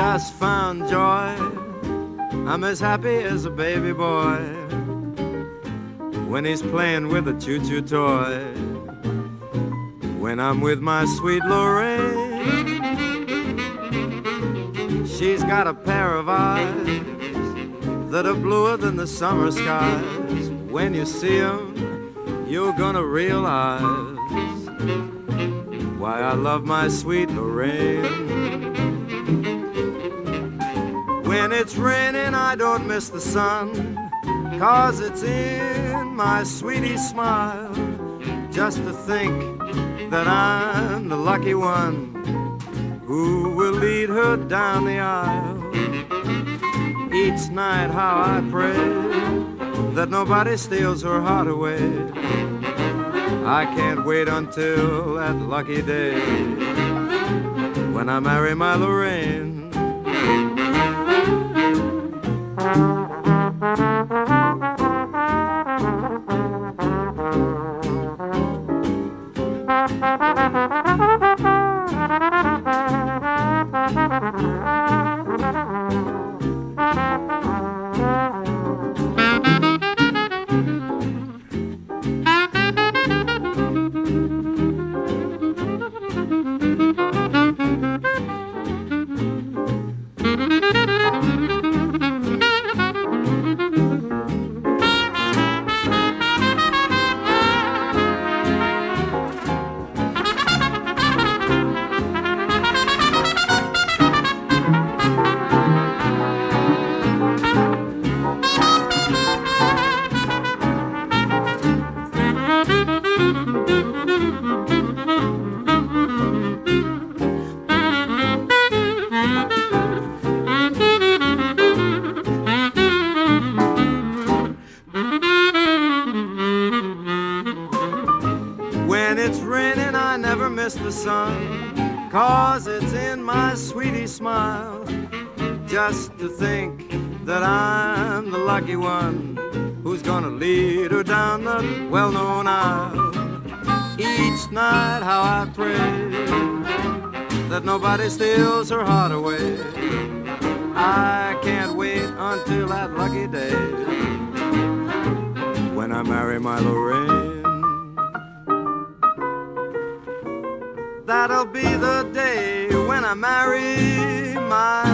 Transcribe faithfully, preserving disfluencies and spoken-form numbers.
just found joy. I'm as happy as a baby boy when he's playing with a choo-choo toy. When I'm with my sweet Lorraine, she's got a pair of eyes that are bluer than the summer skies. When you see them, you're gonna realize why I love my sweet Lorraine. When it's raining, I don't miss the sun, 'cause it's in my sweetie's smile. Just to think that I'm the lucky one who will lead her down the aisle. Each night how I pray that nobody steals her heart away. I can't wait until that lucky day when I marry my Lorraine. When it's raining, I never miss the sun, 'cause it's in my sweetie's smile. Just to think that I'm the lucky one who's gonna lead her down the well-known aisle. Each night how I pray that nobody steals her heart away. I can't wait until that lucky day when I marry my Lorraine. That'll be the day when I marry my